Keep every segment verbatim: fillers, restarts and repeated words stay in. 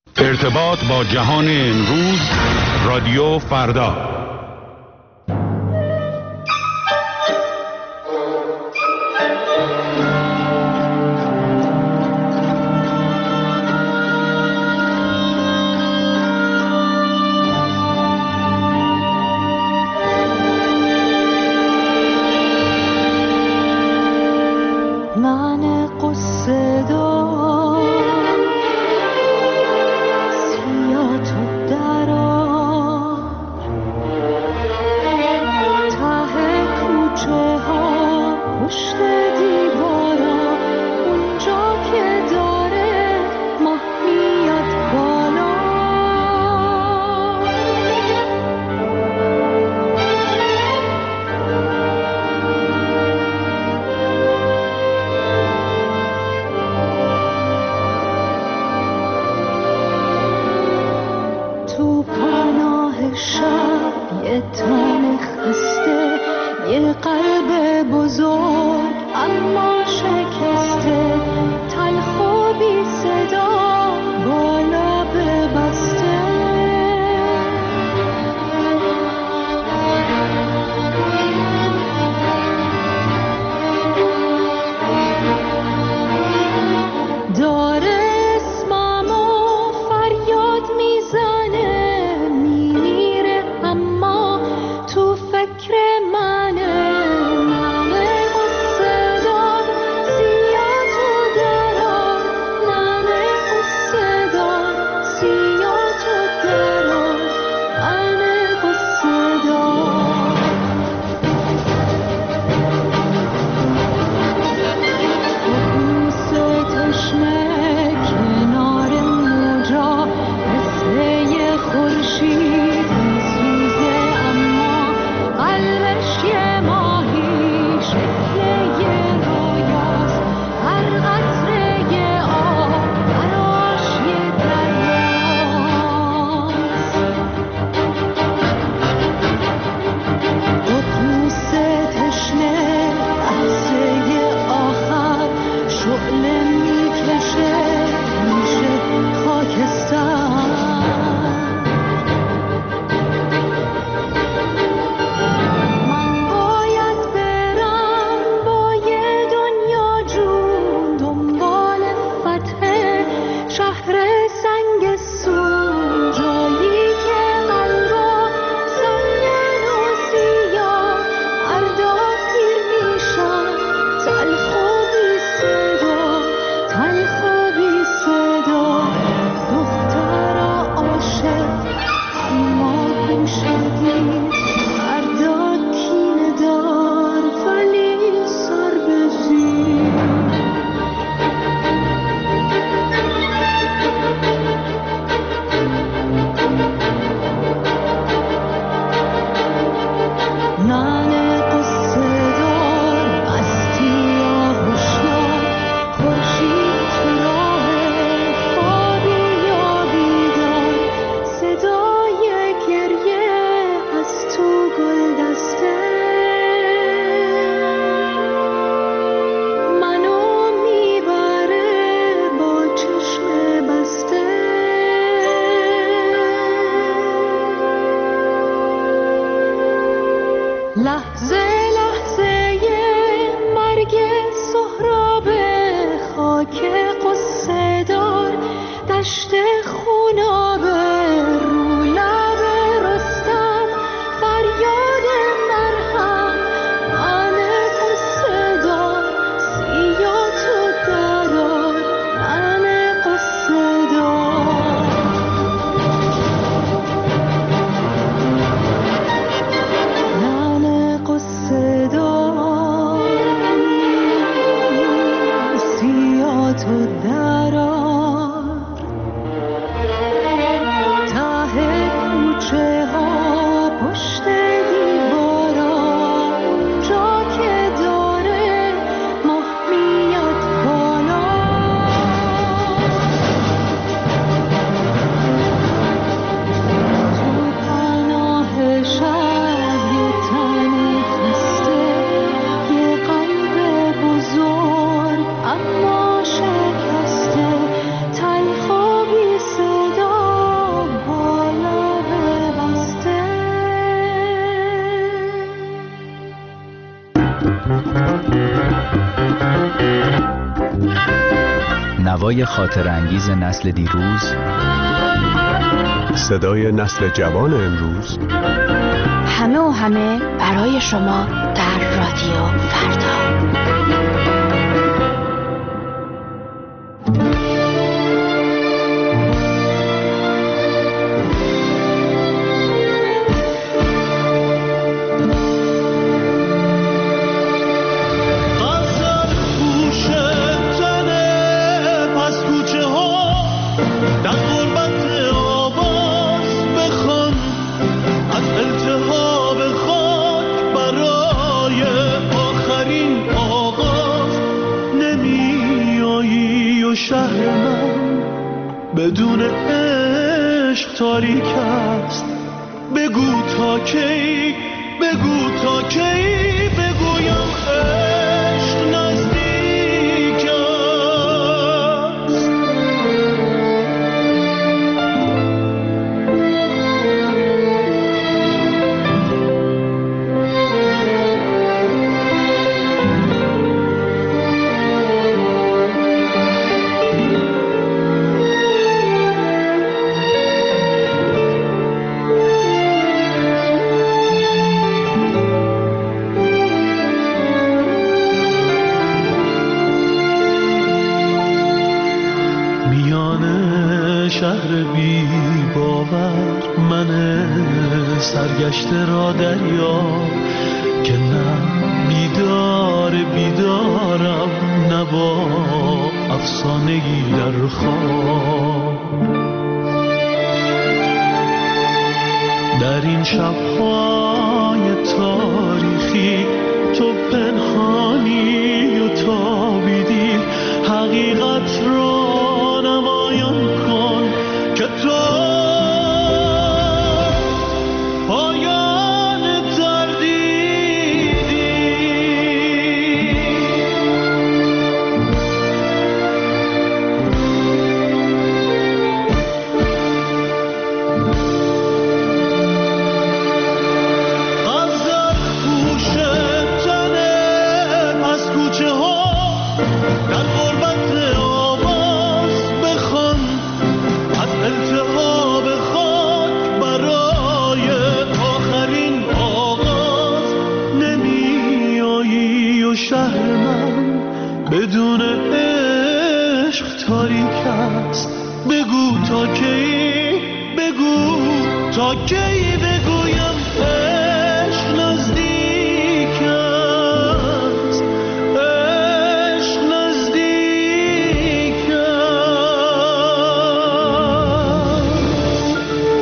ارتباط با جهان امروز، رادیو فردا. صدای خاطرانگیز نسل دیروز، صدای نسل جوان امروز، همه و همه برای شما در رادیو فردا. شهر من بدون عشق تاریک است. بگو تا کی، بگو تا کی بگویم عشق نزدیک است. شهر بی باور من سرگشته را دریا، که نه بیدار بیدارم نه با افسانه‌ای در خواب. در این شب‌های تاریخی تو پنهانی و تابیدی، حقیقت را نمایان کن که تو پایان تردیدی. غزل پوش تنه پس کوچه ها در غربت آواز بخوان، از التهاب خاک برای آخرین آغاز. نمی آیی و شهر من بدون عشق تاریک است. بگو تا کی، بگو تا کی بگویم عشق نزدیک است. عشق نزدیک است.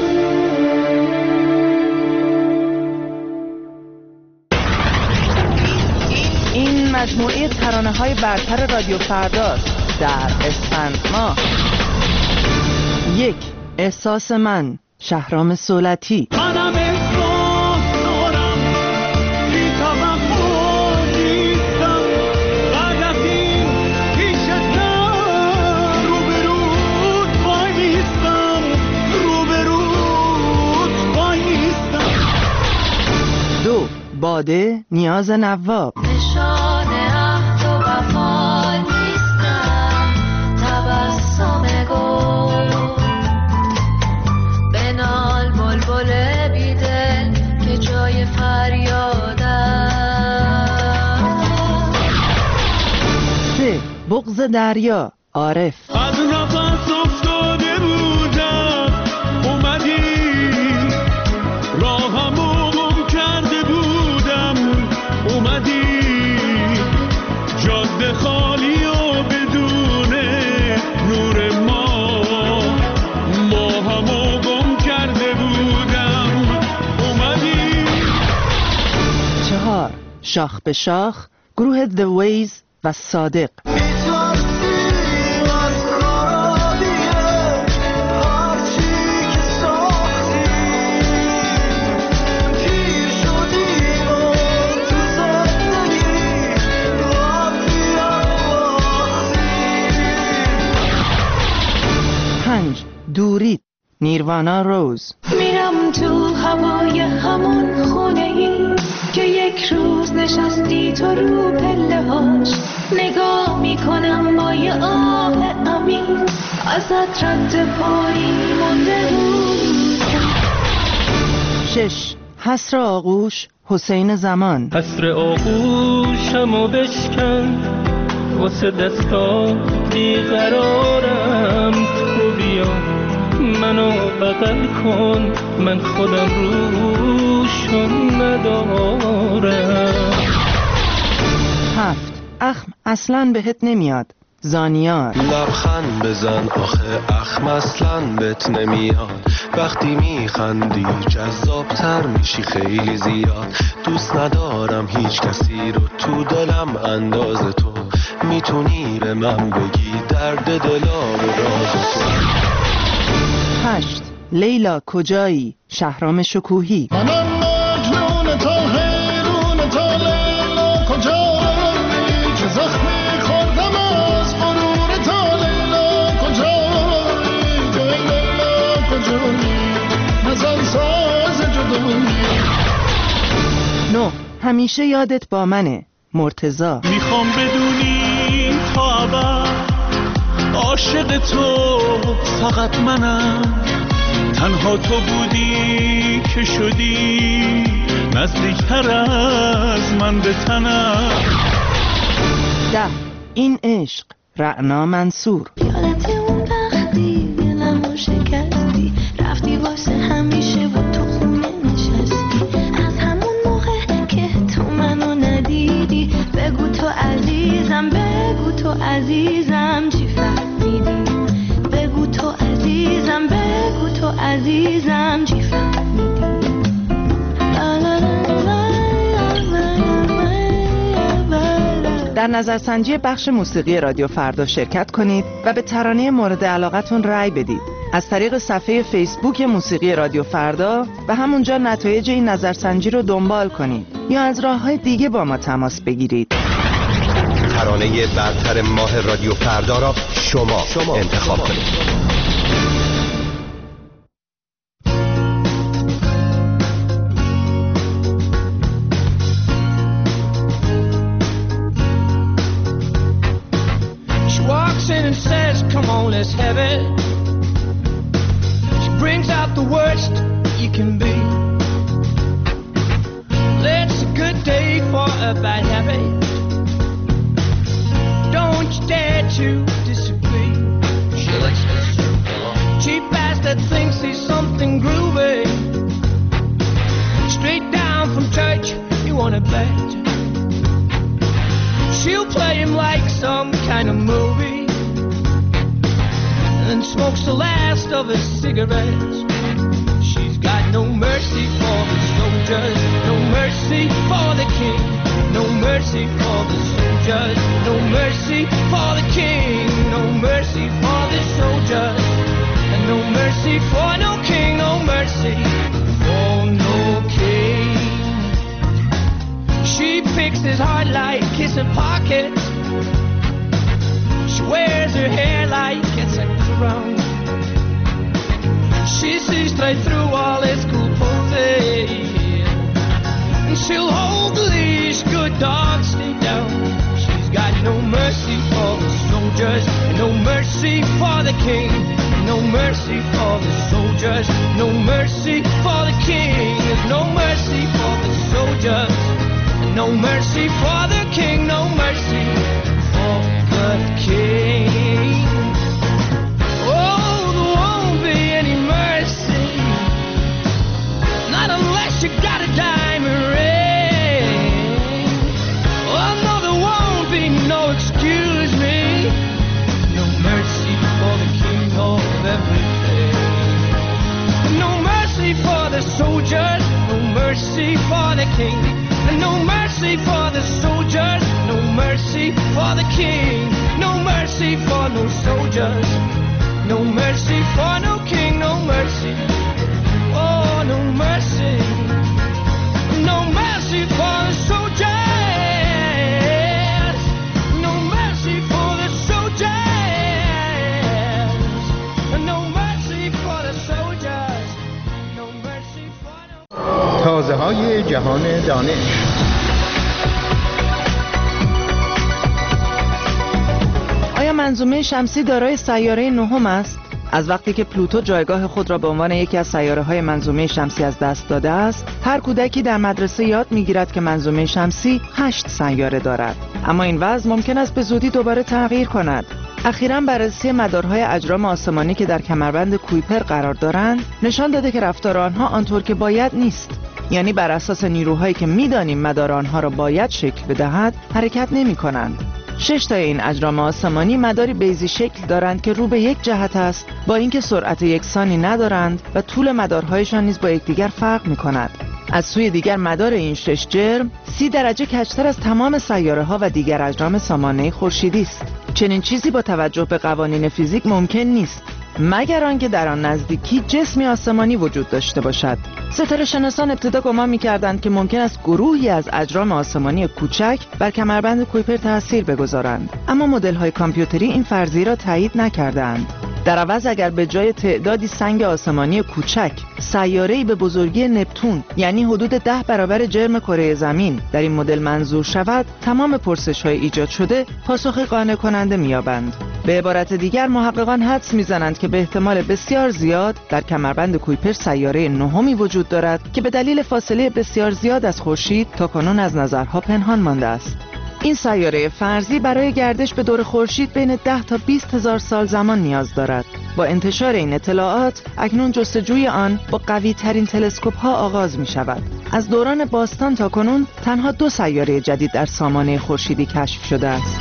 این مجموعه ترانه‌های برتر رادیو فرداست در اسفند ماه. یک، احساس من، شهرام صولتی. منم احساس دارم، بی توقع نیستم. بعد از این پیشتم، روبروت وای میستم، روبروت وای میستم. دو، باده، نیاز نواب. نشان عهد و وفا نیستم، تبسم گل بنال بلبل بیدل که جای فریادم. سه، بغض دریا، عارف. از نفس افتاده بودم، اومدی راهمو گم کرده بودم. اومدی جاده خالی و بدون نور ما، ما همو گم کرده بودم. اومدی. چهار، شاخ به شاخ، گروه The Ways و صادق. پنج، دورید، نیروانا روز. میرم تو هوای همون خونه ای که یک روز نشستی تو رو پله هاش. نگاه میکنم با یه آه عمیق ازت رد پایی مونده بود. شش. حسر آغوش حسین زمان. حسر آغوشمو بشکن واسه دستا بیقرارم، تو بیا منو بغل کن من خودم روشون ندارم. هفت. اخم اصلاً بهت نمیاد زانیار. لبخند بزن آخه اخم اصلاً بهت نمیاد، وقتی میخندی جذابتر میشی خیلی زیاد. دوست ندارم هیچ کسی رو تو دلم انداز تو، میتونی به من بگی درد دلا و راز تو. هشت. لیلا کجایی شهرام شکوهی. منم مجنون تا حیرون تا لیلا کجایی، چه زخمی خوردم از غرور تا لیلا کجایی، جای لیلا کجایی نزن ساز جدایی. نه. همیشه یادت با منه مرتضی. میخوام بدونی تا ابد عاشق تو فقط منم، تنها تو بودی که شدی نزدیکتر از من به تنم. ده. این عشق رعنا منصور. یادت اون وقتی دلمو شکستی، رفتی واسه همیشه و تو خونه نشستی، از همون موقع که تو منو ندیدی، بگو تو عزیزم بگو تو عزیزم چی فهمیدی، بگو تو عزیزم بگو تو عزیزم چی فهمیدی. در نظرسنجی بخش موسیقی رادیو فردا شرکت کنید و به ترانه مورد علاقتون رأی بدید از طریق صفحه فیسبوک موسیقی رادیو فردا و همونجا نتایج این نظرسنجی رو دنبال کنید یا از راه‌های دیگه با ما تماس بگیرید. ترانه برتر ماه رادیو فردا را شما, شما انتخاب کنید. And says, come on, let's have it. She brings out the worst you can be. It's a good day for a bad habit. Don't you dare to disagree. She likes this cheap ass that thinks he's something groovy. Straight down from church, you wanna bet. She'll play him like some kind of movie and smokes the last of his cigarettes. She's got no mercy for the soldiers, no mercy for the king, no mercy for the soldiers, no mercy for the king, no mercy for the soldiers, and no mercy for no king, no mercy for no king. She picks his heart like kissing pockets. She wears her hair like it's a crown. She sees straight through all his cool poses, and she'll hold the leash, good dogs stay down. She's got no mercy for the soldiers, no mercy for the king, no mercy for the soldiers, no mercy for the king. There's no mercy for the soldiers, no mercy for the king, no mercy for the king. Oh, there won't be any mercy, not unless you got a diamond ring. Oh no, there won't be no excuse me, no mercy for the king of everything. No mercy for the soldiers, no mercy for the king, no mercy for the soldiers, no mercy for the king, no mercy for no soldiers, no mercy for no king, no mercy, oh no mercy, no mercy for the soldiers, no mercy for the soldiers, no mercy for the soldiers, no mercy for no. تازه های جهان دانش. آیا منظومه شمسی دارای سیاره نهم است؟ از وقتی که پلوتو جایگاه خود را به عنوان یکی از سیاره‌های منظومه شمسی از دست داده است، هر کودکی در مدرسه یاد می‌گیرد که منظومه شمسی هشت سیاره دارد. اما این وضع ممکن است به زودی دوباره تغییر کند. اخیراً بررسی مدارهای اجرام آسمانی که در کمربند کویپر قرار دارند، نشان داده که رفتار آنها آنطور که باید نیست. یعنی بر اساس نیروهایی که می‌دانیم مدار آنها را باید شکل بدهد، حرکت نمی‌کنند. شش تا این اجرام آسمانی مداری بیضی شکل دارند که رو به یک جهت است، با اینکه سرعت یکسانی ندارند و طول مدارهایشان نیز با یکدیگر فرق می‌کند. از سوی دیگر مدار این شش جرم سی درجه کج‌تر از تمام سیاره‌ها و دیگر اجرام سامانه خورشیدی است. چنین چیزی با توجه به قوانین فیزیک ممکن نیست، مگر آنکه در آن نزدیکی جسمی آسمانی وجود داشته باشد. ستاره شناسان ابتدا گمان می‌کردند که ممکن است گروهی از اجرام آسمانی کوچک بر کمربند کویپر تأثیر بگذارند، اما مدل‌های کامپیوتری این فرضیه را تایید نکردند. در عوض اگر به جای تعدادی سنگ آسمانی کوچک سیاره‌ای به بزرگی نپتون، یعنی حدود ده برابر جرم کره زمین، در این مدل منظور شود، تمام پرسش‌های ایجاد شده پاسخ قانع کننده می‌یابند. به عبارت دیگر محققان حدس می‌زنند که به احتمال بسیار زیاد در کمربند کویپر سیاره نهمی وجود دارد که به دلیل فاصله بسیار زیاد از خورشید تاکنون از نظرها پنهان مانده است. این سیاره فرضی برای گردش به دور خورشید بین ده تا بیست هزار سال زمان نیاز دارد. با انتشار این اطلاعات اکنون جستجوی آن با قوی ترین تلسکوپ ها آغاز می شود. از دوران باستان تا کنون تنها دو سیاره جدید در سامانه خورشیدی کشف شده است.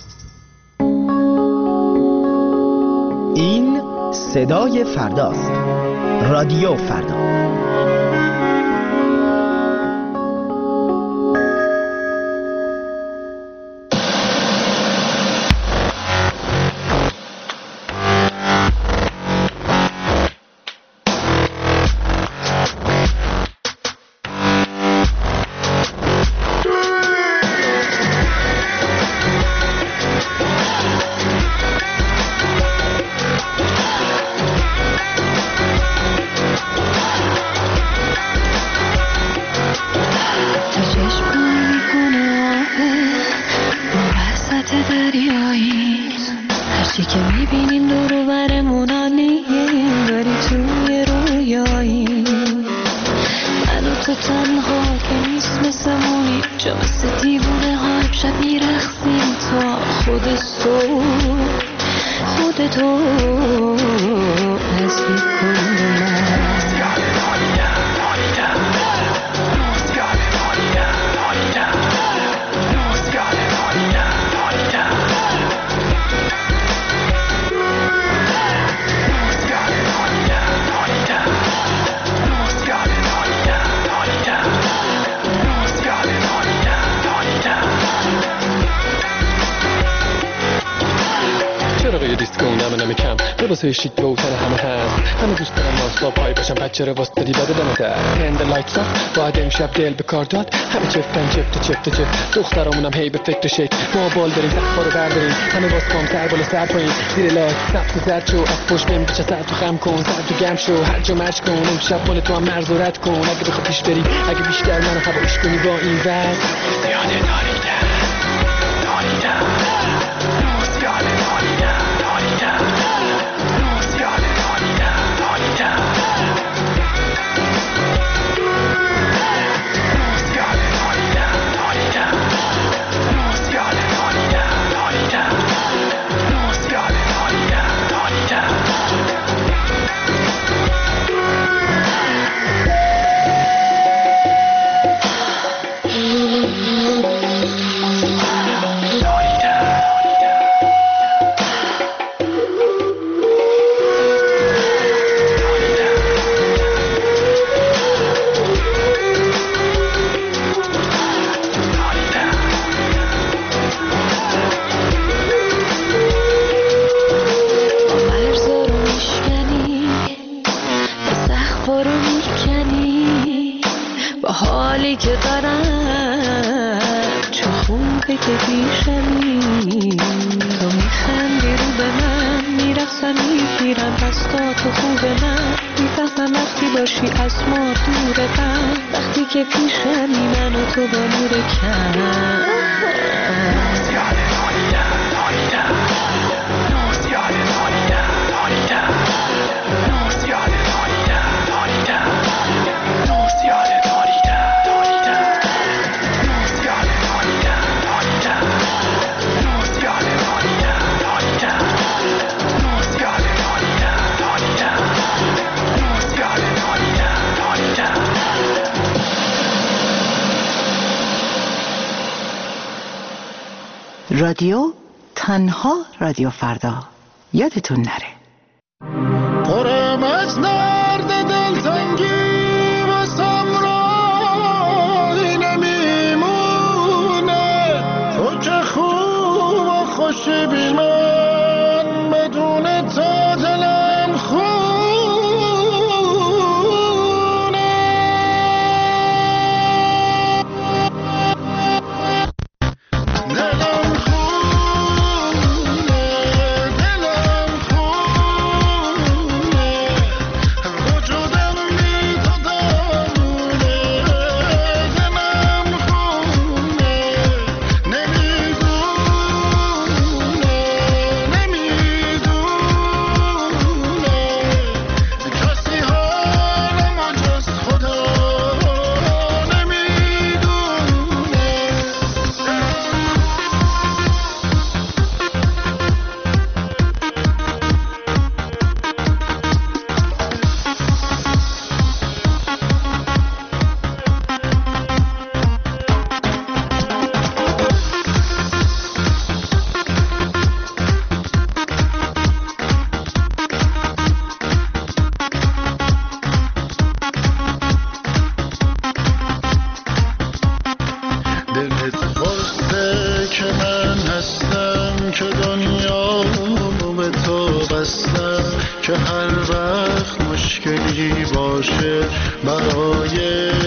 صدای فرداست. رادیو فردا. واسه شیک و تن همه هست همه دوست دارم ناسلا پای باشم بچه رو واسه دی بده دمت هند لایتس آف باید امشب دل به کار داد همه چفتن چفت چفت چفت دخترامونم هی به فکر شک ما بال داریم سقفا رو برداریم همه باز کام سر بالا سر پایین زیر لایت سبز زرد شو از پشت بهم بچه سر تو خم کن سر تو گم شو هر جا مرج کن امشب مال تو هم مرز و رد کن اگه بخواه پیش بری اگه بیشتر منو هوایش کنی با این وز زیاده داریدن داریدن زیاده داریدن داریدن رادیو تنها رادیو فردا یادتون نره. پرم از نرد دلتنگی واسم راهی نمیمونه تو که خوب و خوشی بی من بدون تا دلم خونه دلم که هر وقت مشکلی باشه برای